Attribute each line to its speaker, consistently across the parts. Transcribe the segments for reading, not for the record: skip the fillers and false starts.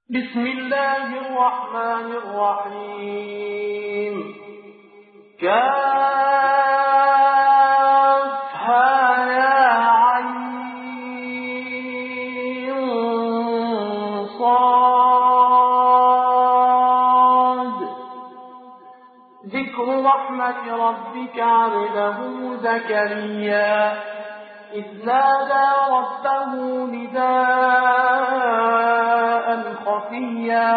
Speaker 1: بسم الله الرحمن الرحيم. كافها يا عين صاد. ذكر رحمة ربك عبده زكريا إذ نادى ربه نداء خفيا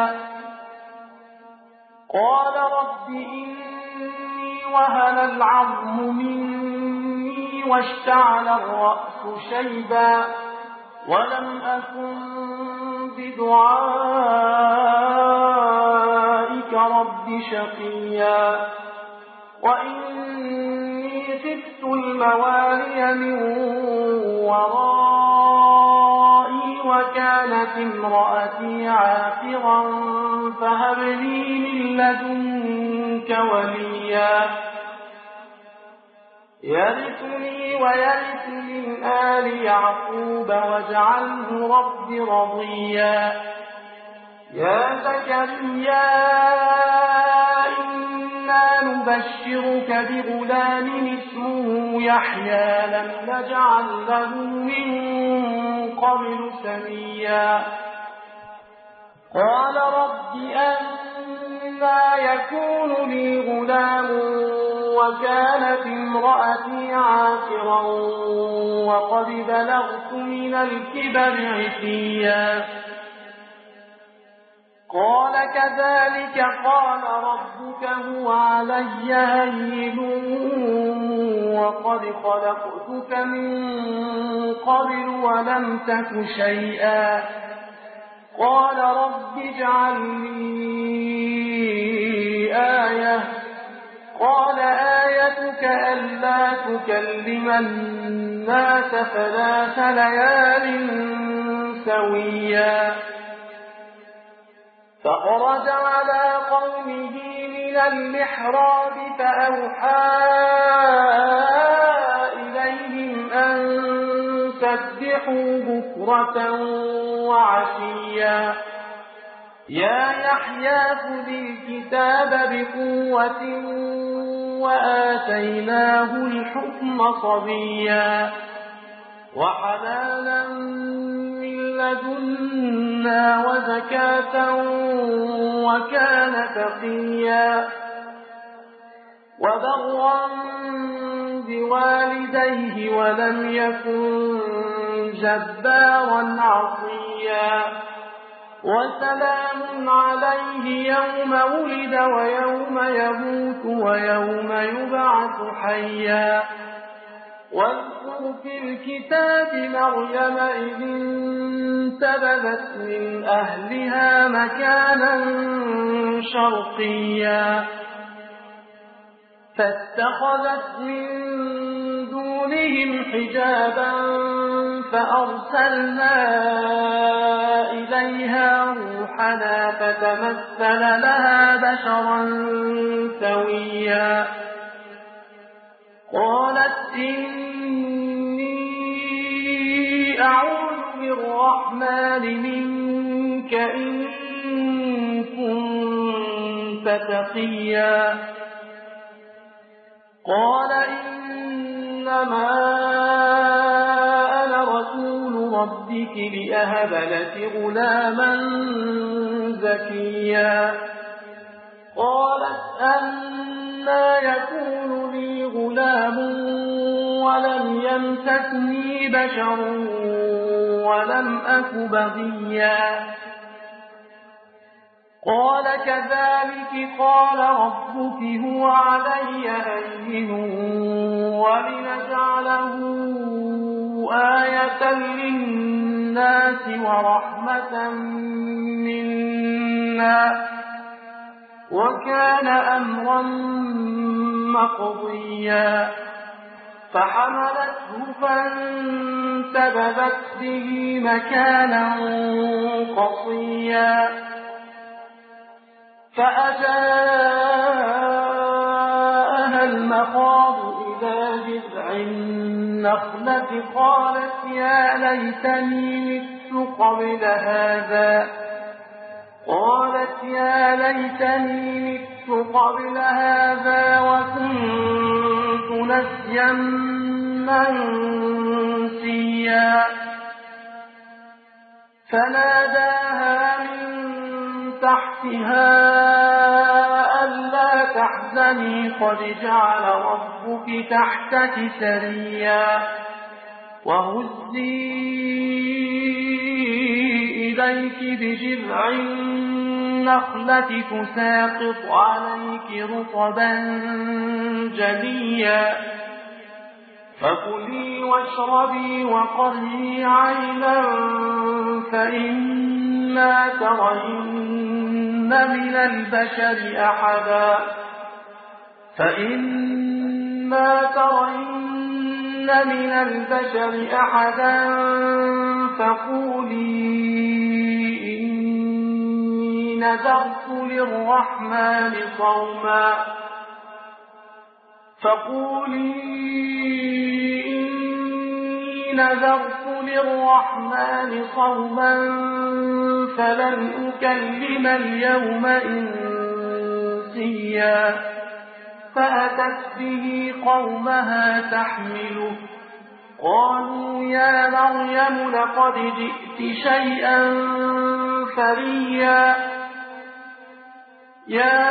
Speaker 1: قال رب إني وهن العظم مني واشتعل الرأس شيبا ولم أكن بدعائك رب شقيا وإني خفت الموالي من ورائي وكانت امرأتي عاقرا فهب لي من لدنك وليا يرثني ويرث من آل يعقوب واجعله رب رضيا. يا زكريا إنا نبشرك بغلام اسمه يحيى لم نجعل له من قبل سميا قال رب أنى يكون لي غلام وكانت امرأتي عاقرا وقد بلغت من الكبر عتيا قال كذلك قال ربك هو علي هين وقد خلقتك من قبل ولم تك شيئا قال رب اجعل لي آية قال آيتك ألا تكلم الناس 3 ليال سويا فخرج على قومه من المحراب فأوحى إليهم أن سبحوا بكرة وعشيا يا يحيى خذ الكتاب بقوة وآتيناه الحكم صبيا وحنانا من لدنا وزكاة وكان تقيا وبرا بوالديه ولم يكن جبارا عصيا وسلام عليه يوم ولد ويوم يموت ويوم يبعث حيا واذكر في الكتاب مريم إذ انتبذت من أهلها مكانا شرقيا فاتخذت من دونهم حجابا فأرسلنا إليها روحنا فتمثل لها بشرا سويا قالت إني أعوذ بالرحمن منك إن كنت تقيا قال إنما أنا رسول ربك لأهب لك غلاما زكيا قالت أنى يكون لي غلام ولم يمسسني بشر ولم أك بغيا قال كذلك قال ربك هو علي هين ولنجعله آية للناس ورحمة منا وكان أمرا مقضيا فحملته فانتبذت به مكانا قصيا فأجاءها المخاض إلى جذع النخلة قالت يا ليتني مت قبل هذا يا ليتني مت قبل هذا وكنت نسيا منسيا فناداها من تحتها ألا تحزني قد جعل ربك تحتك سريا وهزي إليك بجذع النخلة تساقط عليك رطبا جنيا فكلي واشربي وقري عينا فإما ترين من البشر أحدا فقولي إني نذرت للرحمن صوما فلن أكلم اليوم إنسيا فأتت به قومها تحمله قالوا يا مريم لقد جئت شيئا فريا يا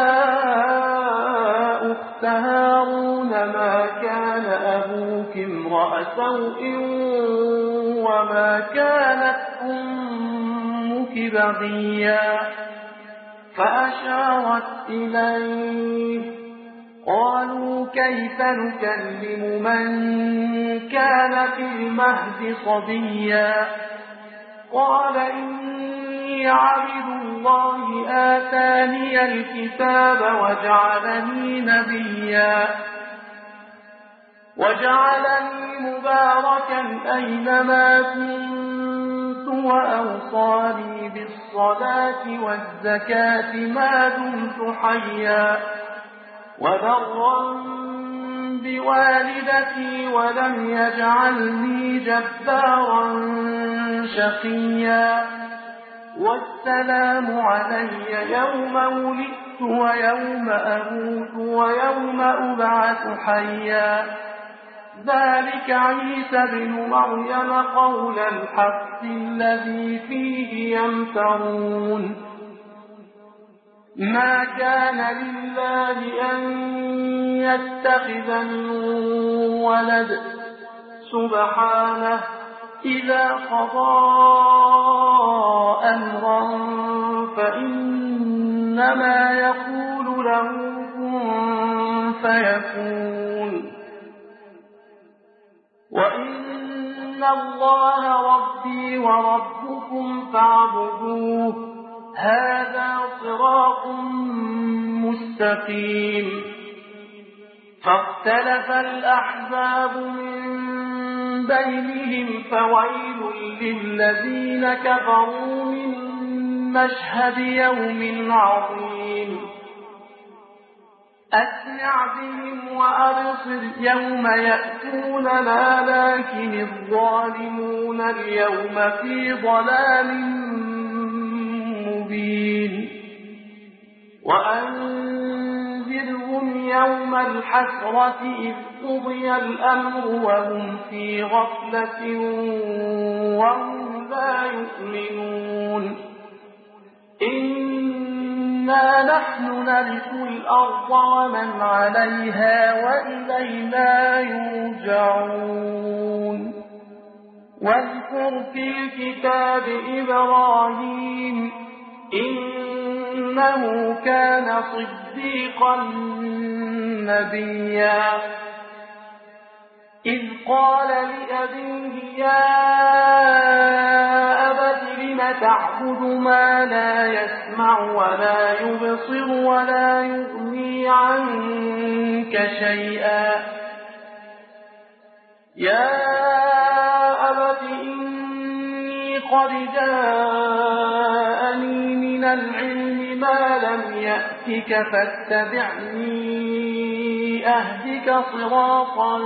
Speaker 1: أخت هارون ما كان أبوك امرأ سوء وما كانت أمك بغيا فأشارت إليه قالوا كيف نكلم من كان في المهد صبيا قال إني عبد الله آتاني الكتاب وجعلني نبيا وجعلني مباركا أينما كنت وأوصاني بالصلاة والزكاة ما دمت حيا وبرا بوالدتي ولم يجعلني جبارا شقيا والسلام علي يوم ولدت ويوم أموت ويوم أبعث حيا ذلك عيسى بن مريم قول الحق الذي فيه يمترون ما كان لله أن يتخذ من ولد سبحانه إذا قضى أمرا فإنما يقول له كن فيكون وإن الله ربي وربكم فاعبدوه هذا صراط مستقيم فاختلف الأحزاب من بينهم فويل للذين كفروا من مشهد يوم عظيم أسمع بهم وأبصر يوم يأتوننا لكن الظالمون اليوم في ضلال مبين وأنذرهم يوم الحسرة إذ قضي الأمر وهم في غفلة وهم لا يؤمنون إنا نحن نرث الأرض ومن عليها وإلينا يرجعون واذكر في الكتاب إبراهيم إنه كان صديقا نبيا إذ قال لأبيه يا أبت لم تعبد ما لا يسمع ولا يبصر ولا يغني عنك شيئا يا أبت إني قد جاءني من العلم ما لم يأتك فاتبعني أهدك صراطا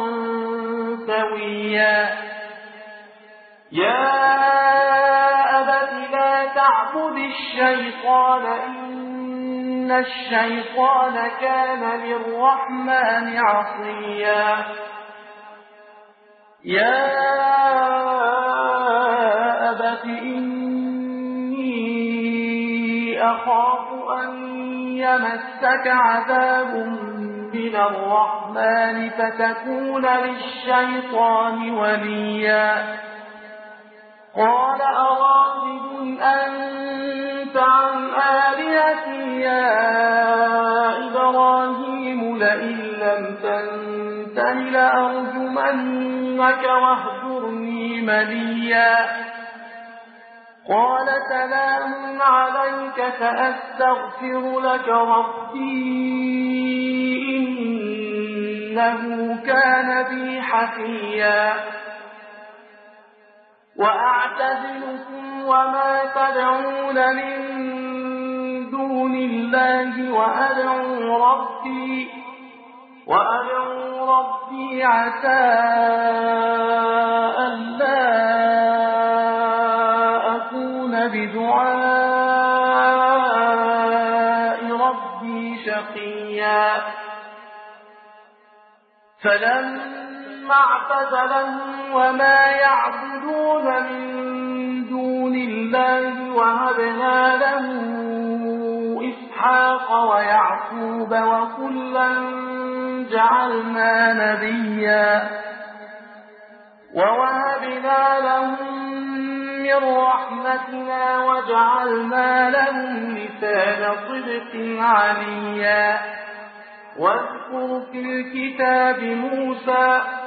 Speaker 1: سويا يا أبت لا تعبد تعبد الشيطان إن الشيطان كان للرحمن عصيا يا أبت إني أخاف أن يمسك عذاب من الرحمن فتكون للشيطان وليا قال أراغب أنت عن آلهتي يا إبراهيم لئن لم تنته لأرجمنك واهجرني مليا قال سلام عليك سأستغفر لك ربي إنه كان بي حفيا وأعتزلكم وما تدعون من دون الله وأدعو ربي عسى ألا أكون بدعاء ربي شقيا فلما اعتزلهم وما يعبدون من دون الله وهبنا له إسحاق ويعقوب وكلا جعلنا نبيا ووهبنا لهم من رحمتنا وجعلنا لهم لسان صدق عليا واذكر في الكتاب موسى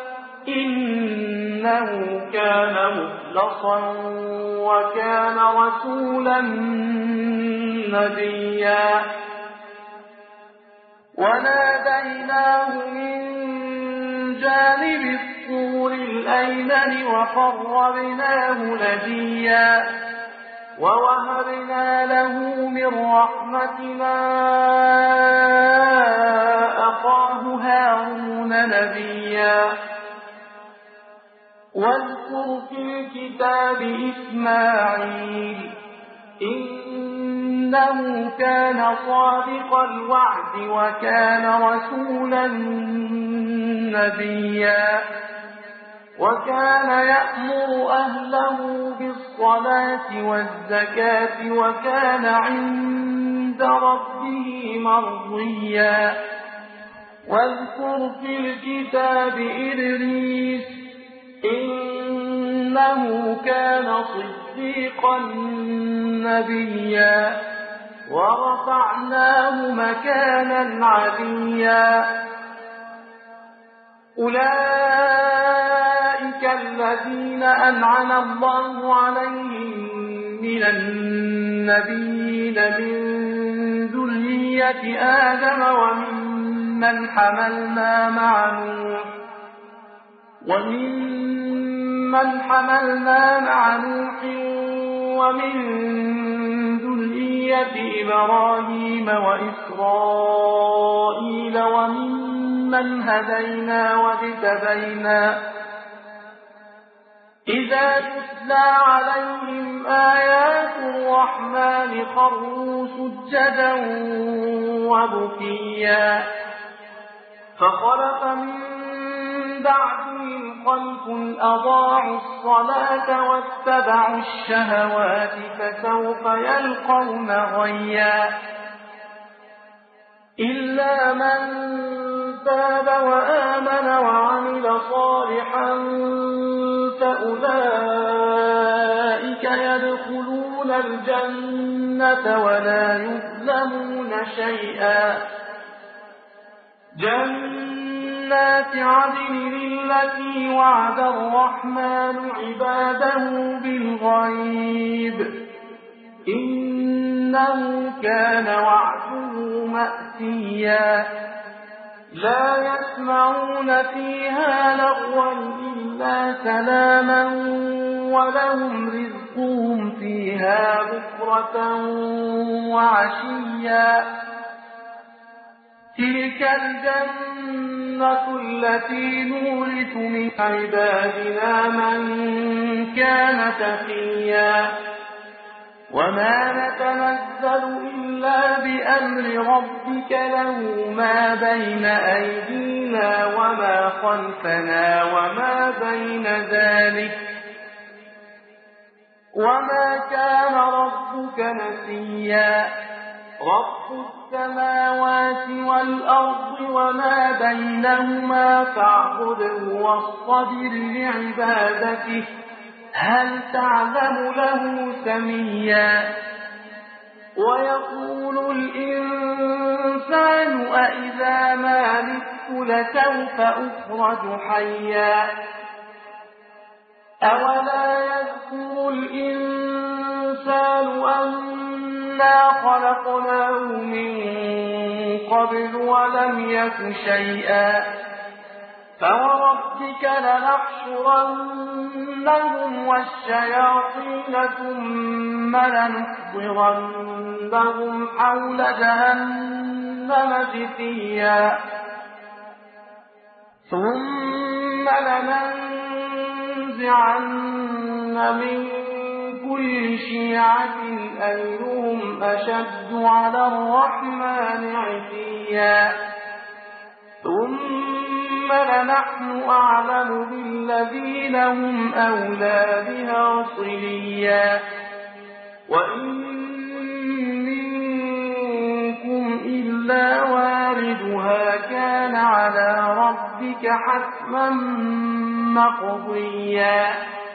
Speaker 1: إنه كان مخلصا وكان رسولا نبيا وناديناه من جانب الطور الأيمن وقربناه نجيا ووهبنا له من رحمتنا أخاه هارون نبيا واذكر في الكتاب إسماعيل إنه كان صادق الوعد وكان رسولا نبيا وكان يأمر أهله بالصلاة والزكاة وكان عند ربه مرضيا واذكر في الكتاب إدريس إنه كان صديقا نبيا ورفعناه مكانا عليا أولئك الذين أنعم الله عليهم من النبيين من ذرية آدم وممن حملنا مع نوح ومن ذرية إبراهيم وإسرائيل وممن هدينا واجتبينا إذا تتلى عليهم آيات الرحمن خروا سجدا وبكيا فخلف من بعدهم خلف أضاعوا الصلاة واتبعوا الشهوات فسوف يلقون غيا إلا من تاب وآمن وعمل صالحا فأولئك يدخلون الجنة ولا يظلمون شيئا جنات عدن التي وعد الرحمن عباده بالغيب إنه كان وعده مأتيا لا يسمعون فيها لغوا إلا سلاما ولهم رزقهم فيها بكرة وعشيا تلك الجنة التي نورث من عبادنا من كان تقيا وما نتنزل إلا بأمر ربك له ما بين أيدينا وما خلفنا وما بين ذلك وما كان ربك نسيا رب السماوات والأرض وما بينهما فاعبده واصطبر لعبادته هل تعلم له سميا ويقول الإنسان أإذا ما مت لسوف أخرج حيا أولا يذكر الإنسان أنا خلقناه من قبل ولم يك شيئا فوربك لنحشرنهم والشياطين ثم لنحضرنهم حول جهنم جثيا ثم لننزعن من كل شيعة أيهم أشد على الرحمن عتيا ثم لنحن أعلم بالذين هم أولى بها صليا وإن منكم إلا واردها كان على ربك حتما مقضيا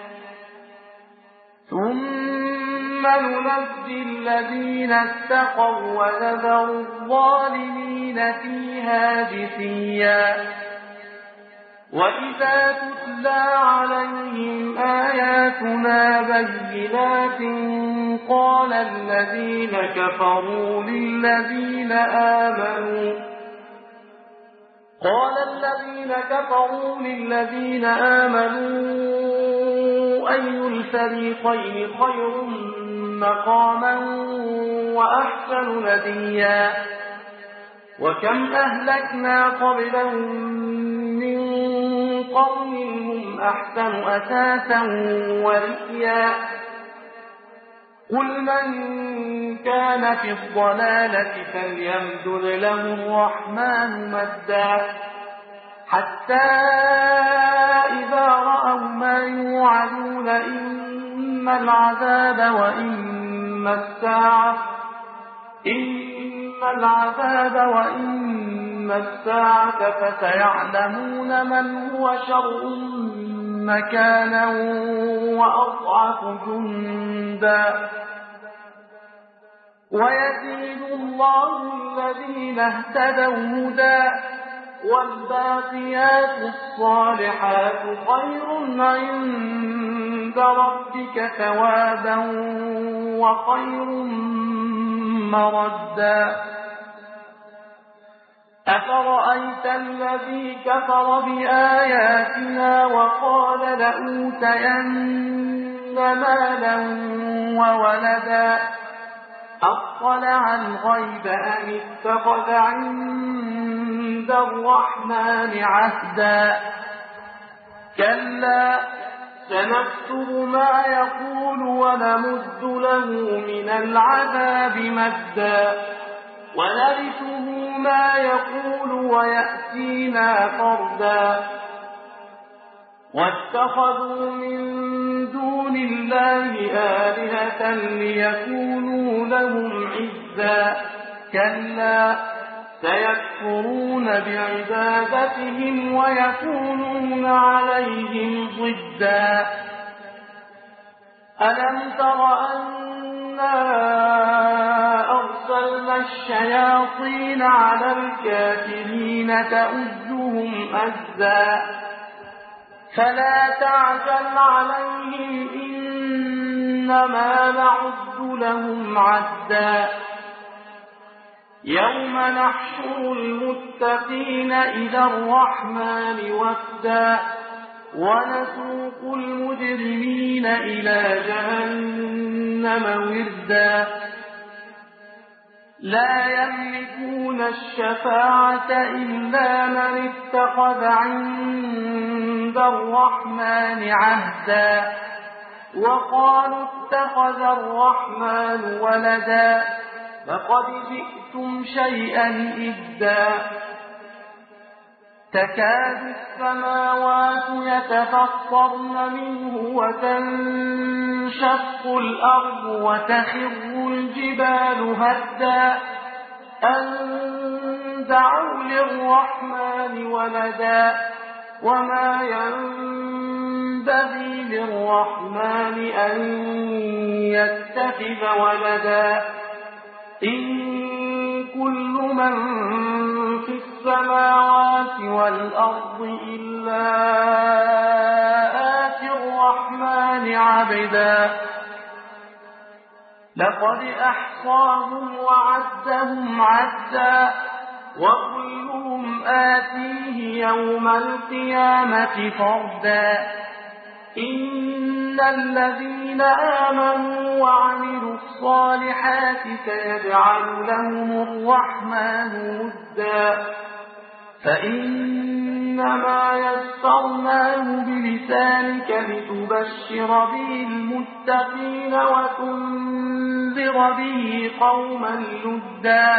Speaker 1: ثم ننجي الذين اتقوا ونذر الظالمين فيها جثيا وإذا تتلى عليهم آياتنا بينات قال الذين كفروا للذين آمنوا أي الفريقين خير مقاما وأحسن نديا وكم أهلكنا قبلهم من قرن هم أحسن أثاثا ورئيا قل من كان في الضلالة فليمدد له الرحمن مدا حتى إذا رأوا ما يوعدون إما العذاب وإما الساعة فسيعلمون من هو شر مكانا وأضعف جندا ويزيد الله الذين اهتدوا هدى والباقيات الصالحات خير عند ربك ثوابا وخير مردا أفرأيت الذي كفر بآياتنا وقال لأوتين مالا وولدا أطلع الغيب أم اتخذ عند الرحمن عهدا كلا سنكتب ما يقول ونمد له من العذاب مدا ونرثه ما يقول ويأتينا فردا واتخذوا من دون الله آلهة ليكونوا لهم عزا كلا سيكفرون بعبادتهم ويكونون عليهم ضدا ألم تر أنا أرسلنا الشياطين على الكافرين تؤزهم أزا فلا تعجل عليهم إنما نعد لهم عدا يوم نحشر المتقين إلى الرحمن وفدا ونسوق المجرمين إلى جهنم وردا لا يملكون الشفاعة إلا من اتخذ عند الرحمن عهدا وقالوا اتخذ الرحمن ولدا لقد جئتم شيئا إدا تكاد السماوات يتفطرن منه وتنشق الأرض وتخر الجبال هدا أن دعوا للرحمن ولدا وما ينبغي للرحمن أن يتخذ ولدا إن كل من في السماوات والأرض إلا آتي الرحمن عبدا لقد أحصاهم وعدهم عدا وكلهم آتيه يوم القيامة فردا إن الذين آمنوا وعملوا الصالحات سيجعل لهم الرحمن ودا فإنما يسرناه بلسانك لتبشر به المتقين وتنذر به قوما لدا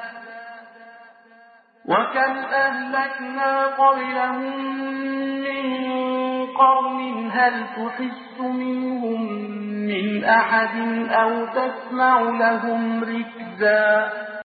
Speaker 1: وكم أهلكنا قبلهم من قرن هل تحس منهم من أحد أو تسمع لهم ركزا